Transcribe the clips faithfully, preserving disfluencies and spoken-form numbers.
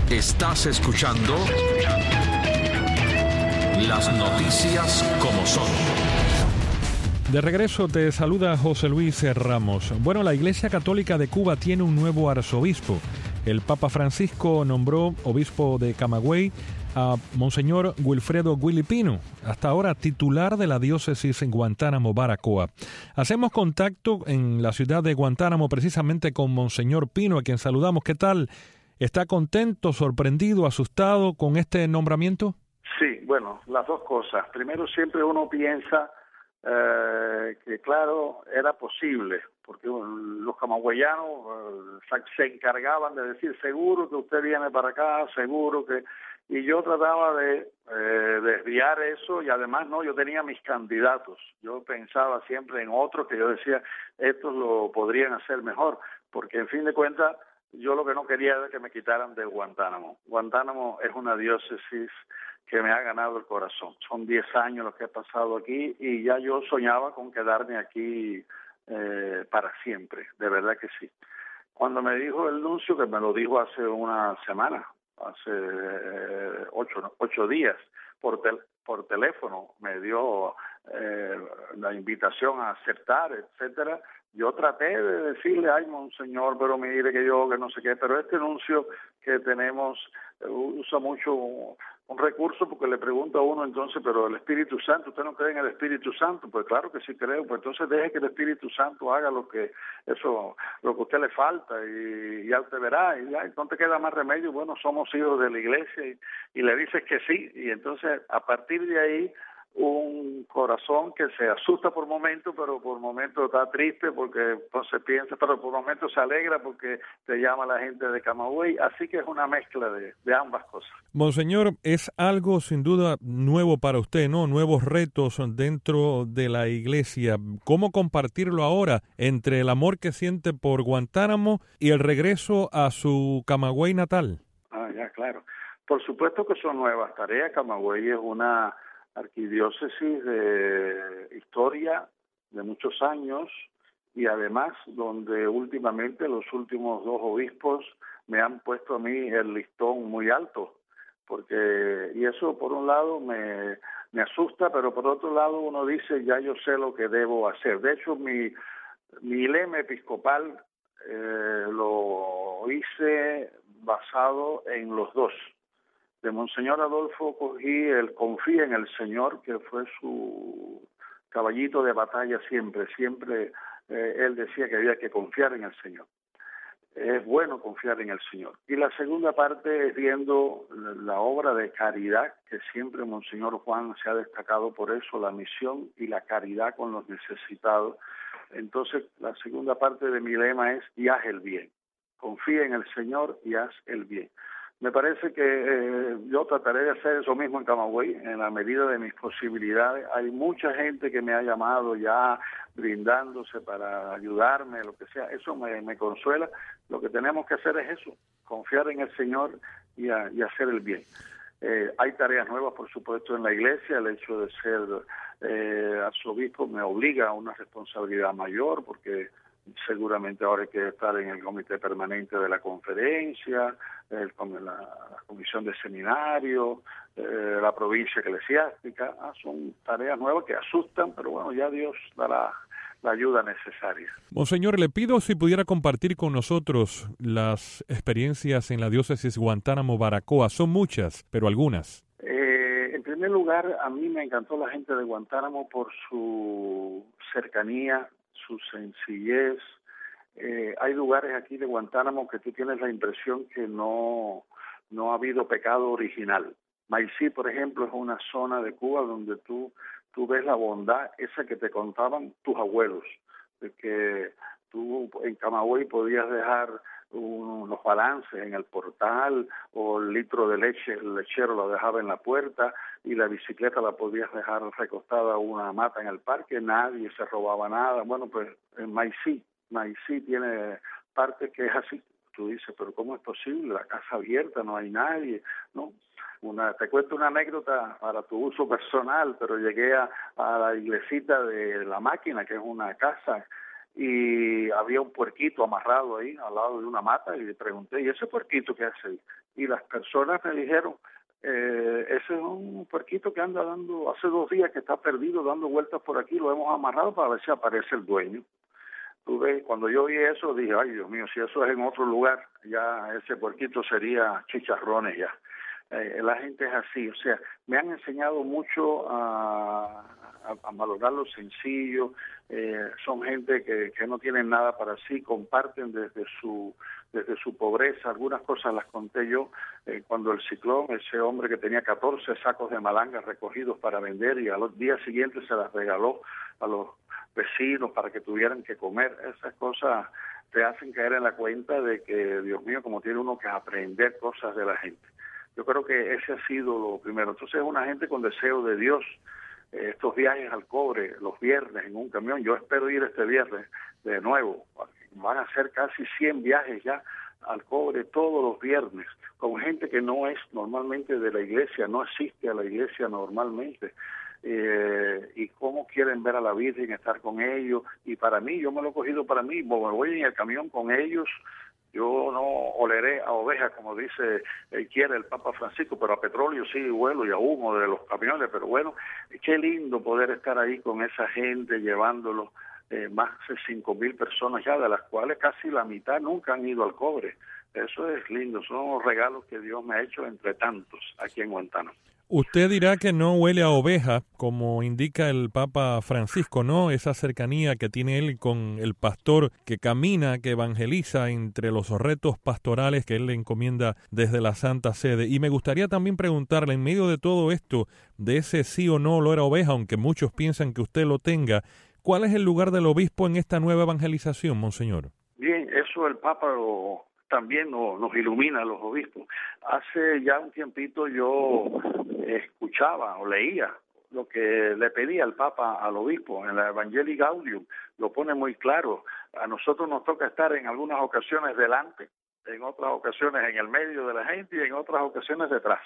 Estás escuchando Las Noticias como son. De regreso te saluda José Luis Ramos. Bueno, la Iglesia Católica de Cuba tiene un nuevo arzobispo. El Papa Francisco nombró obispo de Camagüey a Monseñor Wilfredo Willy Pino, hasta ahora titular de la diócesis en Guantánamo, Baracoa. Hacemos contacto en la ciudad de Guantánamo precisamente con Monseñor Pino, a quien saludamos. ¿Qué tal? ¿Está contento, sorprendido, asustado con este nombramiento? Sí, bueno, las dos cosas. Primero, siempre uno piensa eh, que, claro, era posible, porque los camagüeyanos eh, se encargaban de decir, seguro que usted viene para acá, seguro que... Y yo trataba de eh, desviar eso, y además no, yo tenía mis candidatos. Yo pensaba siempre en otros que yo decía, estos lo podrían hacer mejor, porque en fin de cuentas, yo lo que no quería era que me quitaran de Guantánamo. Guantánamo es una diócesis que me ha ganado el corazón. Son diez años los que he pasado aquí y ya yo soñaba con quedarme aquí eh, para siempre, de verdad que sí. Cuando me dijo el nuncio, que me lo dijo hace una semana, hace eh, ocho, ocho días, por, tel, por teléfono, me dio eh, la invitación a aceptar, etcétera. Yo traté de decirle, ay, monseñor, pero mire que yo, que no sé qué, pero este nuncio que tenemos eh, usa mucho un, un recurso porque le pregunta a uno entonces, pero el Espíritu Santo, ¿usted no cree en el Espíritu Santo? Pues claro que sí creo, pues entonces deje que el Espíritu Santo haga lo que eso, lo que a usted le falta y ya usted verá, y ya, no te queda más remedio, bueno, somos hijos de la iglesia y, y le dices que sí, y entonces a partir de ahí un corazón que se asusta por momentos, pero por momentos está triste porque no se piensa, pero por momentos se alegra porque te llama la gente de Camagüey, así que es una mezcla de, de ambas cosas. Monseñor, es algo sin duda nuevo para usted, ¿no? Nuevos retos dentro de la iglesia. ¿Cómo compartirlo ahora entre el amor que siente por Guantánamo y el regreso a su Camagüey natal? Ah, ya, claro. Por supuesto que son nuevas tareas. Camagüey es una arquidiócesis de historia de muchos años y además donde últimamente los últimos dos obispos me han puesto a mí el listón muy alto, porque y eso por un lado me, me asusta, pero por otro lado uno dice ya yo sé lo que debo hacer. De hecho mi, mi lema episcopal eh, lo hice basado en los dos. De Monseñor Adolfo cogí el confía en el Señor, que fue su caballito de batalla siempre, siempre eh, él decía que había que confiar en el Señor. Es bueno confiar en el Señor. Y la segunda parte es viendo la obra de caridad, que siempre Monseñor Juan se ha destacado por eso, la misión y la caridad con los necesitados. Entonces, la segunda parte de mi lema es, y haz el bien. Confía en el Señor y haz el bien. Me parece que eh, yo trataré de hacer eso mismo en Camagüey, en la medida de mis posibilidades. Hay mucha gente que me ha llamado ya brindándose para ayudarme, lo que sea. Eso me, me consuela. Lo que tenemos que hacer es eso, confiar en el Señor y, a, y hacer el bien. Eh, hay tareas nuevas, por supuesto, en la iglesia. El hecho de ser eh, arzobispo me obliga a una responsabilidad mayor, porque seguramente ahora hay que estar en el comité permanente de la conferencia, el, la, la comisión de seminario, eh, la provincia eclesiástica. Ah, son tareas nuevas que asustan, pero bueno, ya Dios dará la ayuda necesaria. Monseñor, le pido si pudiera compartir con nosotros las experiencias en la diócesis Guantánamo-Baracoa. Son muchas, pero algunas. Eh, en primer lugar, a mí me encantó la gente de Guantánamo por su cercanía, su sencillez. Eh, hay lugares aquí de Guantánamo que tú tienes la impresión que no, no ha habido pecado original. Maicí, por ejemplo, es una zona de Cuba donde tú, tú ves la bondad esa que te contaban tus abuelos, de que tú en Camagüey podías dejar unos balances en el portal o el litro de leche, el lechero lo dejaba en la puerta y la bicicleta la podías dejar recostada a una mata en el parque, nadie se robaba nada. Bueno, pues en Maicí, Maicí tiene parte que es así. Tú dices, pero ¿cómo es posible? La casa abierta, no hay nadie, ¿no? Una, te cuento una anécdota para tu uso personal, pero llegué a, a la iglesita de La Máquina, que es una casa y había un puerquito amarrado ahí al lado de una mata y le pregunté, ¿y ese puerquito qué hace ahí? Y las personas me dijeron, eh, ese es un puerquito que anda dando, hace dos días que está perdido dando vueltas por aquí, lo hemos amarrado para ver si aparece el dueño. Tú ves, cuando yo vi eso dije, ay Dios mío, si eso es en otro lugar, ya ese puerquito sería chicharrones ya. Eh, la gente es así, o sea, me han enseñado mucho a, a, a valorar lo sencillo, eh, son gente que, que no tienen nada para sí, comparten desde su desde su pobreza, algunas cosas las conté yo, eh, cuando el ciclón, ese hombre que tenía catorce sacos de malanga recogidos para vender y a los días siguientes se las regaló a los vecinos para que tuvieran que comer, esas cosas te hacen caer en la cuenta de que, Dios mío, como tiene uno que aprender cosas de la gente. Yo creo que ese ha sido lo primero. Entonces es una gente con deseo de Dios. Eh, estos viajes al Cobre, los viernes en un camión, yo espero ir este viernes de nuevo. Van a ser casi cien viajes ya al Cobre todos los viernes, con gente que no es normalmente de la iglesia, no asiste a la iglesia normalmente. Eh, y cómo quieren ver a la Virgen, estar con ellos. Y para mí, yo me lo he cogido para mí, me voy en el camión con ellos. Yo no oleré a ovejas, como dice, eh, quiere el Papa Francisco, pero a petróleo sí, huelo y a humo de los camiones. Pero bueno, qué lindo poder estar ahí con esa gente, llevándolo, eh, más de cinco mil personas ya, de las cuales casi la mitad nunca han ido al Cobre. Eso es lindo, son los regalos que Dios me ha hecho entre tantos aquí en Guantánamo. Usted dirá que no huele a oveja, como indica el Papa Francisco, ¿no? Esa cercanía que tiene él con el pastor que camina, que evangeliza entre los retos pastorales que él le encomienda desde la Santa Sede. Y me gustaría también preguntarle, en medio de todo esto, de ese sí o no olor a oveja, aunque muchos piensan que usted lo tenga, ¿cuál es el lugar del obispo en esta nueva evangelización, monseñor? Bien, eso el Papa lo... también nos, nos ilumina a los obispos. Hace ya un tiempito yo escuchaba o leía lo que le pedía el Papa al obispo en la Evangelii Gaudium, lo pone muy claro. A nosotros nos toca estar en algunas ocasiones delante, en otras ocasiones en el medio de la gente y en otras ocasiones detrás.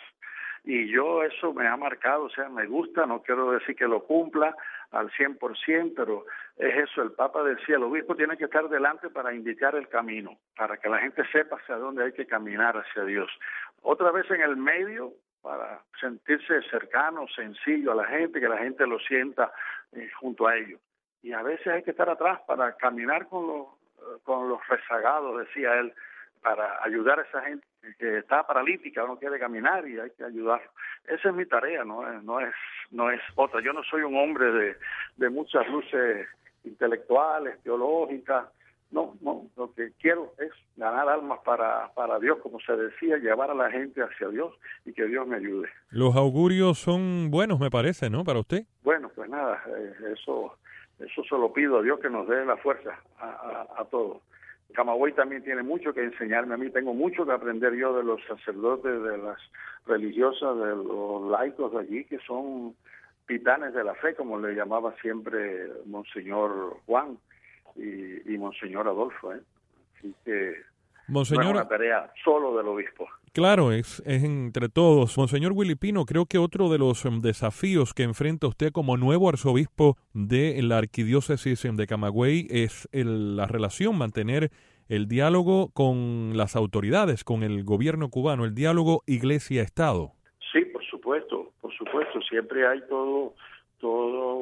Y yo eso me ha marcado, o sea, me gusta, no quiero decir que lo cumpla al cien por ciento, pero es eso, el Papa decía, el obispo tiene que estar delante para indicar el camino, para que la gente sepa hacia dónde hay que caminar hacia Dios. Otra vez en el medio, para sentirse cercano, sencillo a la gente, que la gente lo sienta eh, junto a ellos. Y a veces hay que estar atrás para caminar con los, con los rezagados, decía él, para ayudar a esa gente que está paralítica, no quiere caminar y hay que ayudarlo. Esa es mi tarea, no es, no es, no es otra. Yo no soy un hombre de, de muchas luces intelectuales, teológicas. No, no. Lo que quiero es ganar almas para, para Dios, como se decía, llevar a la gente hacia Dios y que Dios me ayude. Los augurios son buenos, me parece, ¿no? Para usted. Bueno, pues nada, eh, eso, eso se lo pido a Dios, que nos dé la fuerza a, a, a todos. Camagüey también tiene mucho que enseñarme a mí, tengo mucho que aprender yo de los sacerdotes, de las religiosas, de los laicos de allí, que son titanes de la fe, como le llamaba siempre Monseñor Juan y, y Monseñor Adolfo, ¿eh? Así que Monseñor, no es una tarea solo del obispo. Claro, es, es entre todos. Monseñor Willy Pino, creo que otro de los um, desafíos que enfrenta usted como nuevo arzobispo de la arquidiócesis de Camagüey es el, la relación, mantener el diálogo con las autoridades, con el gobierno cubano, el diálogo iglesia-estado. Sí, por supuesto, por supuesto. Siempre hay todo, todo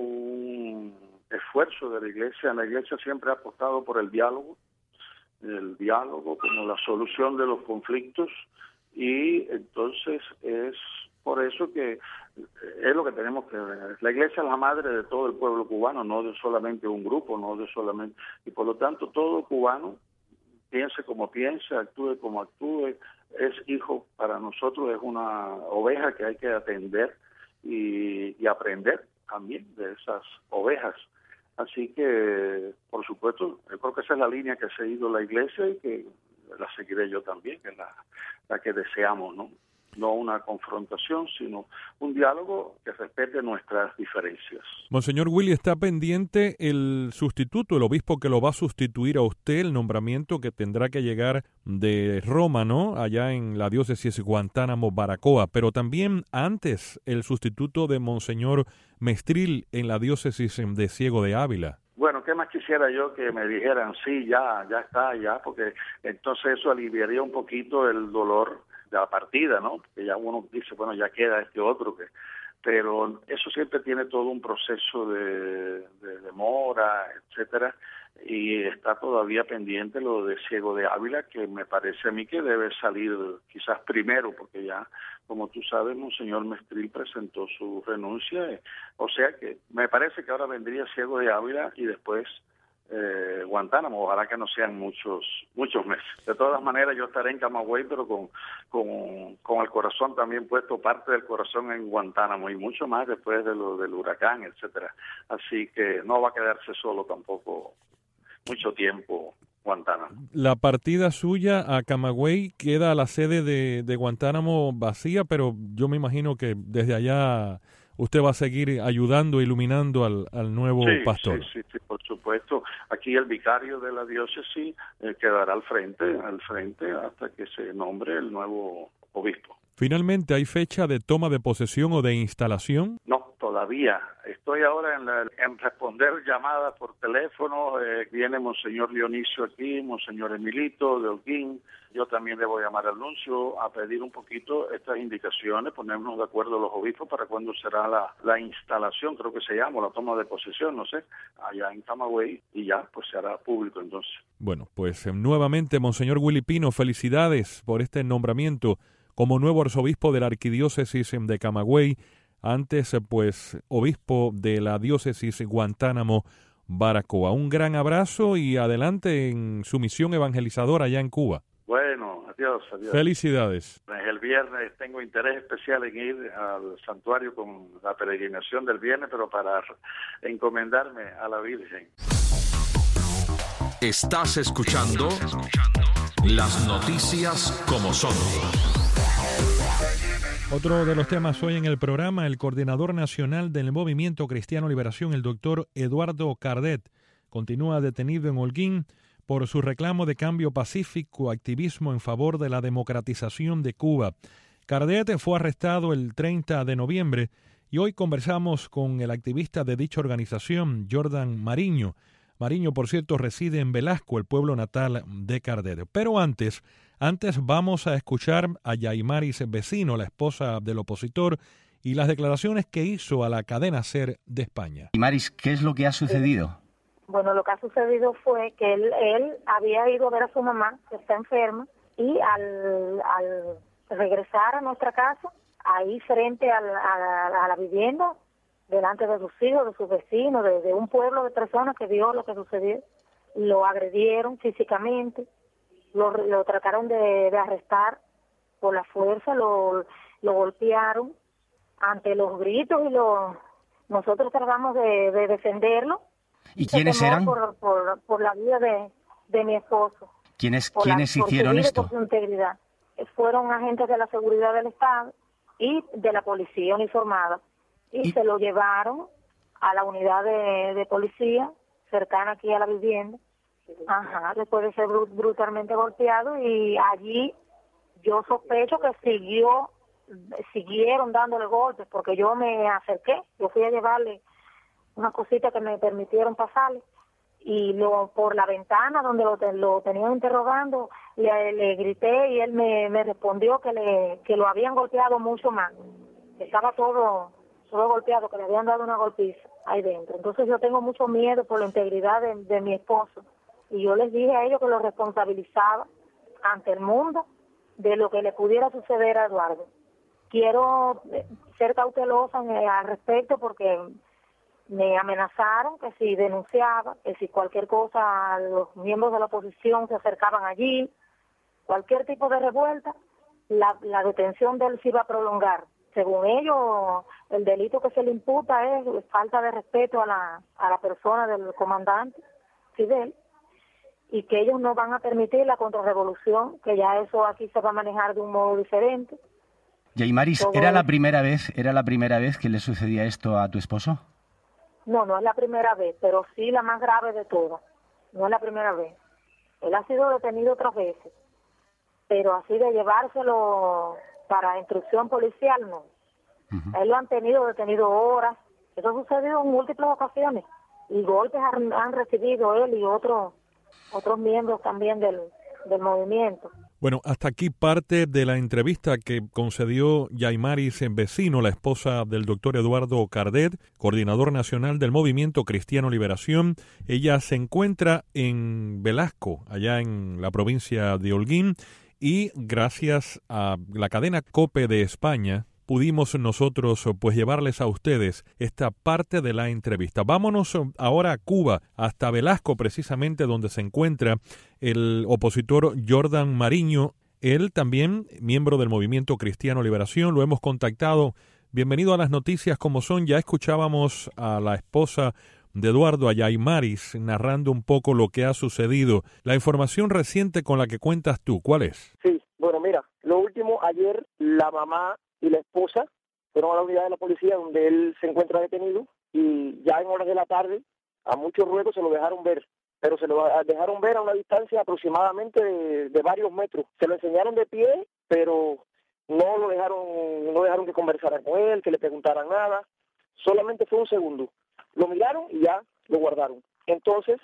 un esfuerzo de la iglesia. La iglesia siempre ha apostado por el diálogo, el diálogo como la solución de los conflictos. Y entonces es por eso que es lo que tenemos que ver. La iglesia es la madre de todo el pueblo cubano, no de solamente un grupo, no de solamente... Y por lo tanto todo cubano, piense como piense, actúe como actúe, es hijo para nosotros, es una oveja que hay que atender y, y aprender también de esas ovejas. Así que, por supuesto, yo creo que esa es la línea que ha seguido la iglesia y que la seguiré yo también, que es la, la que deseamos, ¿no? No una confrontación, sino un diálogo que respete nuestras diferencias. Monseñor Willy, ¿está pendiente el sustituto, el obispo que lo va a sustituir a usted, el nombramiento que tendrá que llegar de Roma, ¿no? Allá en la diócesis Guantánamo, Baracoa, pero también antes el sustituto de Monseñor Mestril en la diócesis de Ciego de Ávila? Bueno, ¿qué más quisiera yo que me dijeran, sí, ya, ya está, ya, porque entonces eso aliviaría un poquito el dolor de la partida, ¿no? Porque ya uno dice, bueno, ya queda este otro, que pero eso siempre tiene todo un proceso de, de demora, etcétera, y está todavía pendiente lo de Ciego de Ávila, que me parece a mí que debe salir quizás primero, porque ya, como tú sabes, Monseñor Mestril presentó su renuncia, o sea que me parece que ahora vendría Ciego de Ávila y después eh, Guantánamo, ojalá que no sean muchos muchos meses. De todas maneras, yo estaré en Camagüey, pero con, con, con el corazón también puesto, parte del corazón en Guantánamo, y mucho más después de lo del huracán, etcétera. Así que no va a quedarse solo tampoco mucho tiempo Guantánamo. La partida suya a Camagüey queda la sede de, de Guantánamo vacía, pero yo me imagino que desde allá usted va a seguir ayudando, iluminando al, al nuevo sí, pastor. Sí, sí, sí, por supuesto. Aquí el vicario de la diócesis eh, quedará al frente, al frente hasta que se nombre el nuevo obispo. Finalmente, ¿hay fecha de toma de posesión o de instalación? No, todavía. Estoy ahora en, la, en responder llamadas por teléfono. Eh, viene Monseñor Dionisio aquí, Monseñor Emilito de Holguín. Yo también le voy a llamar al nuncio a pedir un poquito estas indicaciones, ponernos de acuerdo los obispos para cuándo será la, la instalación, creo que se llama, la toma de posesión, no sé, allá en Camagüey, y ya pues se hará público entonces. Bueno, pues eh, nuevamente, Monseñor Willy Pino, felicidades por este nombramiento como nuevo arzobispo de la arquidiócesis de Camagüey, antes pues obispo de la diócesis Guantánamo Baracoa. Un gran abrazo y adelante en su misión evangelizadora allá en Cuba. Bueno, adiós, adiós. Felicidades. El viernes tengo interés especial en ir al santuario con la peregrinación del viernes, pero para encomendarme a la Virgen. Estás escuchando las noticias como son. Otro de los temas hoy en el programa, el coordinador nacional del Movimiento Cristiano Liberación, el doctor Eduardo Cardet, continúa detenido en Holguín por su reclamo de cambio pacífico, activismo en favor de la democratización de Cuba. Cardet fue arrestado el treinta de noviembre y hoy conversamos con el activista de dicha organización, Jordan Mariño. Mariño, por cierto, reside en Velasco, el pueblo natal de Cardet. Pero antes, antes vamos a escuchar a Yaimaris Vecino, la esposa del opositor, y las declaraciones que hizo a la cadena SER de España. Yaimaris, ¿qué es lo que ha sucedido? Bueno, lo que ha sucedido fue que él, él había ido a ver a su mamá, que está enferma, y al, al regresar a nuestra casa, ahí frente a la, a, a la vivienda, delante de sus hijos, de sus vecinos, de, de un pueblo de personas que vio lo que sucedió, lo agredieron físicamente, lo, lo trataron de, de arrestar por la fuerza, lo, lo golpearon ante los gritos y los, nosotros tratamos de, de defenderlo. ¿Y quiénes eran? Por, por, por la vida de, de mi esposo. ¿Quiénes, ¿quiénes la, hicieron esto? Por su integridad. Fueron agentes de la seguridad del Estado y de la policía uniformada. Y, y se lo llevaron a la unidad de, de policía cercana aquí a la vivienda. Ajá, después de ser brutalmente golpeado, y allí yo sospecho que siguió, siguieron dándole golpes, porque yo me acerqué, yo fui a llevarle una cosita que me permitieron pasarle, y lo por la ventana donde lo, lo tenían interrogando, le, le grité y él me, me respondió que le que lo habían golpeado mucho más, que estaba todo, todo golpeado, que le habían dado una golpiza ahí dentro. Entonces yo tengo mucho miedo por la integridad de, de mi esposo, y yo les dije a ellos que lo responsabilizaba ante el mundo de lo que le pudiera suceder a Eduardo. Quiero ser cautelosa al respecto porque me amenazaron que si denunciaba, que si cualquier cosa, los miembros de la oposición se acercaban allí, cualquier tipo de revuelta, la, la detención de él se iba a prolongar. Según ellos, el delito que se le imputa es falta de respeto a la, a la persona del comandante Fidel, y que ellos no van a permitir la contrarrevolución, que ya eso aquí se va a manejar de un modo diferente. Yaimaris, ¿era la primera vez, era la primera vez que le sucedía esto a tu esposo? No, no es la primera vez, pero sí la más grave de todas. No es la primera vez. Él ha sido detenido otras veces, pero así de llevárselo para instrucción policial, no. Uh-huh. Él lo han tenido detenido horas. Eso ha sucedido en múltiples ocasiones. y golpes han, han recibido él y otros otros miembros también del, del movimiento. Bueno, hasta aquí parte de la entrevista que concedió Yaimaris Vecino, la esposa del doctor Eduardo Cardet, coordinador nacional del Movimiento Cristiano Liberación. Ella se encuentra en Velasco, allá en la provincia de Holguín, y gracias a la cadena COPE de España, pudimos nosotros pues llevarles a ustedes esta parte de la entrevista. Vámonos ahora a Cuba, hasta Velasco precisamente, donde se encuentra el opositor Jordan Mariño. Él también, miembro del Movimiento Cristiano Liberación, lo hemos contactado. Bienvenido a las noticias como son. Ya escuchábamos a la esposa de Eduardo, a Yaimaris, narrando un poco lo que ha sucedido. La información reciente con la que cuentas tú, ¿cuál es? Sí, bueno, mira, lo último, ayer la mamá y la esposa fueron a la unidad de la policía donde él se encuentra detenido y ya en horas de la tarde, a muchos ruegos se lo dejaron ver, pero se lo dejaron ver a una distancia aproximadamente de, de varios metros. Se lo enseñaron de pie, pero no lo dejaron, no dejaron que conversaran con él, que le preguntaran nada. Solamente fue un segundo. Lo miraron y ya lo guardaron. Entonces,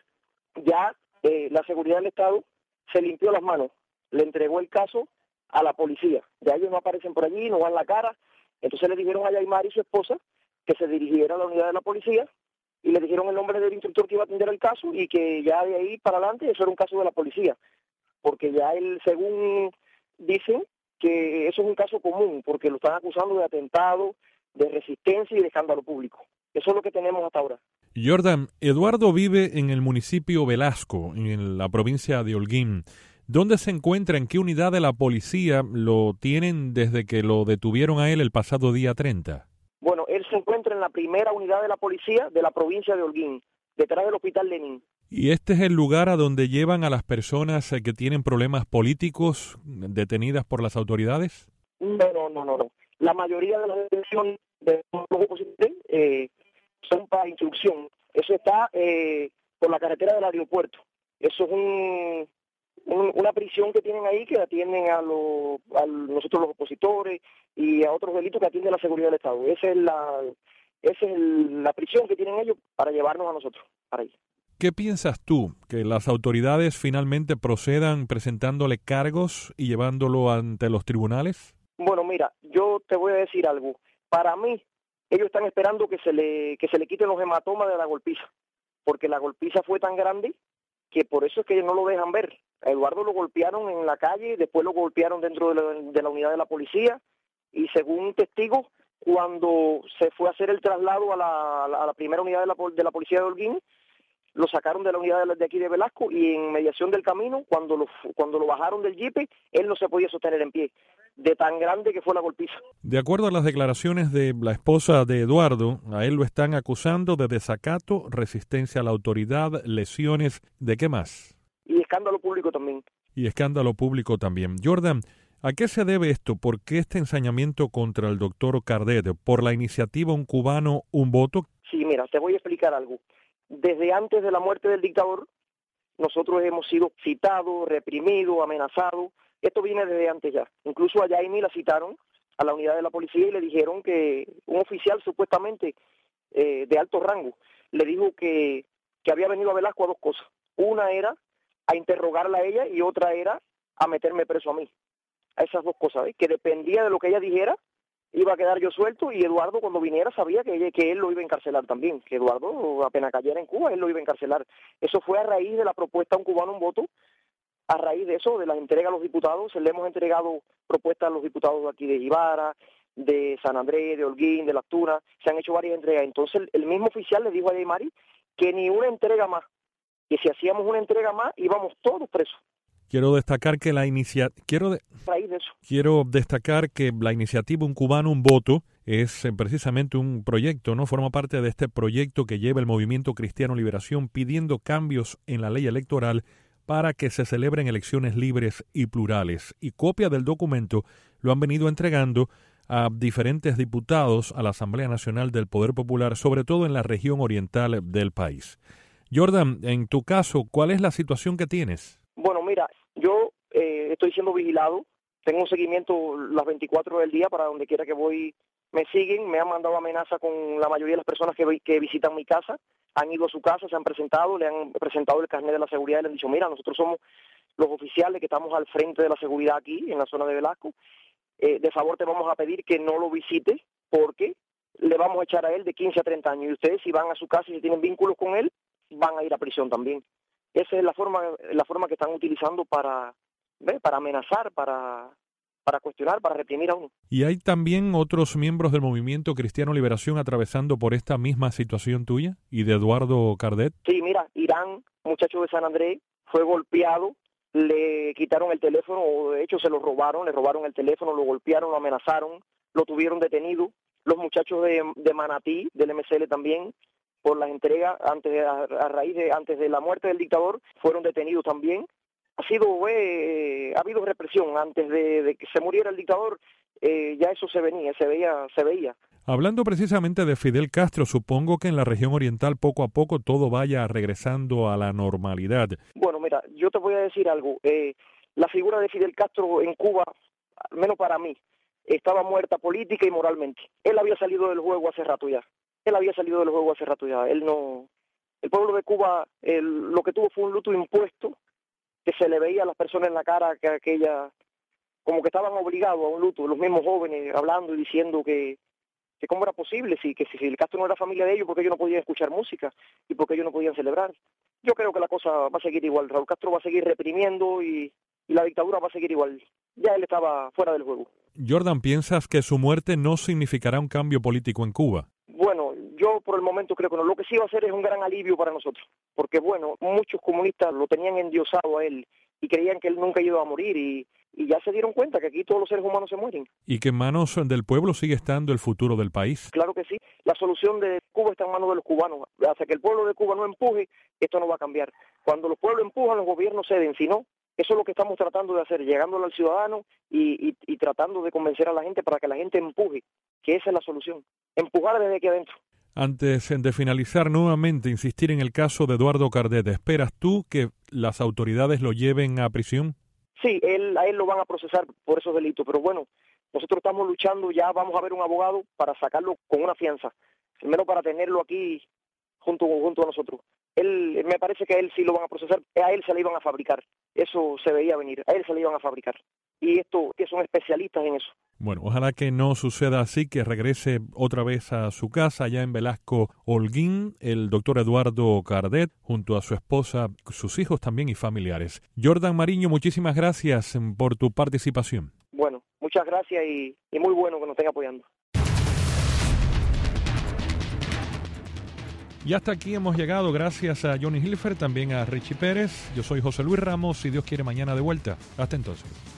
ya eh, la seguridad del Estado se limpió las manos, le entregó el caso a la policía. Ya ellos no aparecen por allí, no dan la cara. Entonces le dijeron a Yaimari y su esposa que se dirigiera a la unidad de la policía y le dijeron el nombre del instructor que iba a atender el caso y que ya de ahí para adelante eso era un caso de la policía. Porque ya él, según dicen, que eso es un caso común, porque lo están acusando de atentado, de resistencia y de escándalo público. Eso es lo que tenemos hasta ahora. Jordan, Eduardo vive en el municipio Velasco, en la provincia de Holguín. ¿Dónde se encuentra? ¿En qué unidad de la policía lo tienen desde que lo detuvieron a él el pasado día treinta? Bueno, él se encuentra en la primera unidad de la policía de la provincia de Holguín, detrás del Hospital Lenin. ¿Y este es el lugar a donde llevan a las personas que tienen problemas políticos detenidas por las autoridades? No, no, no, no. no. La mayoría de las detenciones de los opositores eh, son para instrucción. Eso está eh, por la carretera del aeropuerto. Eso es un... una prisión que tienen ahí que atienden a, los, a nosotros los opositores y a otros delitos que atiende la seguridad del Estado. Esa es la esa es el, la prisión que tienen ellos para llevarnos a nosotros para ahí. ¿Qué piensas tú? ¿Que las autoridades finalmente procedan presentándole cargos y llevándolo ante los tribunales? Bueno, mira, yo te voy a decir algo. Para mí, ellos están esperando que se le que se le quiten los hematomas de la golpiza, porque la golpiza fue tan grande que por eso es que ellos no lo dejan ver. A Eduardo lo golpearon en la calle, después lo golpearon dentro de la, de la unidad de la policía y según testigos, cuando se fue a hacer el traslado a la, a la primera unidad de la, de la policía de Holguín, lo sacaron de la unidad de, de aquí de Velasco y en mediación del camino, cuando lo, cuando lo bajaron del jipe, él no se podía sostener en pie, de tan grande que fue la golpiza. De acuerdo a las declaraciones de la esposa de Eduardo, a él lo están acusando de desacato, resistencia a la autoridad, lesiones, ¿de qué más? Y escándalo público también. Y escándalo público también. Jordan, ¿a qué se debe esto? ¿Por qué este ensañamiento contra el doctor Cardet? ¿Por la iniciativa Un Cubano, Un Voto? Sí, mira, te voy a explicar algo. Desde antes de la muerte del dictador, nosotros hemos sido citados, reprimidos, amenazados. Esto viene desde antes ya. Incluso a Yaimi la citaron a la unidad de la policía y le dijeron que un oficial supuestamente eh, de alto rango le dijo que, que había venido a Velasco a dos cosas. Una era a interrogarla a ella y otra era a meterme preso a mí. A esas dos cosas, ¿eh? Que dependía de lo que ella dijera, iba a quedar yo suelto y Eduardo cuando viniera sabía que, ella, que él lo iba a encarcelar también, que Eduardo apenas cayera en Cuba, él lo iba a encarcelar. Eso fue a raíz de la propuesta Un Cubano, Un Voto. A raíz de eso, de la entrega a los diputados, le hemos entregado propuestas a los diputados de aquí de Ibarra, de San Andrés, de Holguín, de Las Tunas, se han hecho varias entregas. Entonces el, el mismo oficial le dijo a Yaimari que ni una entrega más, que si hacíamos una entrega más íbamos todos presos. Quiero destacar que la inicia... quiero de... raíz de eso. Quiero destacar que la iniciativa Un Cubano, Un Voto es eh, precisamente un proyecto, ¿no? Forma parte de este proyecto que lleva el Movimiento Cristiano Liberación pidiendo cambios en la ley electoral para que se celebren elecciones libres y plurales. Y copia del documento lo han venido entregando a diferentes diputados a la Asamblea Nacional del Poder Popular, sobre todo en la región oriental del país. Jordan, en tu caso, ¿cuál es la situación que tienes? Bueno, mira, yo eh, estoy siendo vigilado tengo un seguimiento las veinticuatro horas del día, para donde quiera que voy me siguen, me han mandado amenaza con la mayoría de las personas que, que visitan mi casa, han ido a su casa, se han presentado, le han presentado el carnet de la seguridad y le han dicho, mira, nosotros somos los oficiales que estamos al frente de la seguridad aquí, en la zona de Velasco, eh, de favor te vamos a pedir que no lo visite, porque le vamos a echar a él de quince a treinta años, y ustedes si van a su casa y si tienen vínculos con él, van a ir a prisión también. Esa es la forma la forma que están utilizando para, ¿ve? para amenazar, para... para cuestionar, para reprimir a uno. ¿Y hay también otros miembros del Movimiento Cristiano Liberación atravesando por esta misma situación tuya y de Eduardo Cardet? Sí, mira, Irán, muchacho de San Andrés, fue golpeado, le quitaron el teléfono, o de hecho se lo robaron, le robaron el teléfono, lo golpearon, lo amenazaron, lo tuvieron detenido. Los muchachos de, de Manatí, del M C L también, por las entregas antes de, a, a raíz de antes de la muerte del dictador, fueron detenidos también. Ha sido, eh, ha habido represión antes de, de que se muriera el dictador, eh, ya eso se venía, se veía, se veía. Hablando precisamente de Fidel Castro, supongo que en la región oriental poco a poco todo vaya regresando a la normalidad. Bueno, mira, yo te voy a decir algo. Eh, la figura de Fidel Castro en Cuba, al menos para mí, estaba muerta política y moralmente. Él había salido del juego hace rato ya. Él había salido del juego hace rato ya. Él no. El pueblo de Cuba, el, lo que tuvo fue un luto impuesto, que se le veía a las personas en la cara que aquella, como que estaban obligados a un luto, los mismos jóvenes hablando y diciendo que, que cómo era posible, si que si el Castro no era familia de ellos, porque ellos no podían escuchar música y porque ellos no podían celebrar. Yo creo que la cosa va a seguir igual, Raúl Castro va a seguir reprimiendo y, y la dictadura va a seguir igual. Ya él estaba fuera del juego. Jordan, ¿piensas que su muerte no significará un cambio político en Cuba? Bueno, yo por el momento creo que no. Lo que sí va a hacer es un gran alivio para nosotros, porque bueno, muchos comunistas lo tenían endiosado a él y creían que él nunca iba a morir y, y ya se dieron cuenta que aquí todos los seres humanos se mueren. ¿Y que en manos del pueblo sigue estando el futuro del país? Claro que sí. La solución de Cuba está en manos de los cubanos. Hasta que el pueblo de Cuba no empuje, esto no va a cambiar. Cuando los pueblos empujan, los gobiernos ceden. Si no, eso es lo que estamos tratando de hacer, llegándole al ciudadano y, y, y tratando de convencer a la gente para que la gente empuje, que esa es la solución. Empujar desde aquí adentro. Antes de finalizar, nuevamente insistir en el caso de Eduardo Cardet, ¿esperas tú que las autoridades lo lleven a prisión? Sí, él, a él lo van a procesar por esos delitos, pero bueno, nosotros estamos luchando, ya vamos a ver un abogado para sacarlo con una fianza, primero para tenerlo aquí junto, junto a nosotros. Él, me parece que a él sí lo van a procesar, a él se le iban a fabricar, eso se veía venir, a él se le iban a fabricar. Y esto, que son especialistas en eso. Bueno, ojalá que no suceda así, que regrese otra vez a su casa allá en Velasco, Holguín, el doctor Eduardo Cardet, junto a su esposa, sus hijos también y familiares. Jordan Mariño, muchísimas gracias por tu participación. Bueno, muchas gracias y, y muy bueno que nos estén apoyando. Y hasta aquí hemos llegado, gracias a Johnny Hilfer, también a Richie Pérez. Yo soy José Luis Ramos, si Dios quiere mañana de vuelta. Hasta entonces.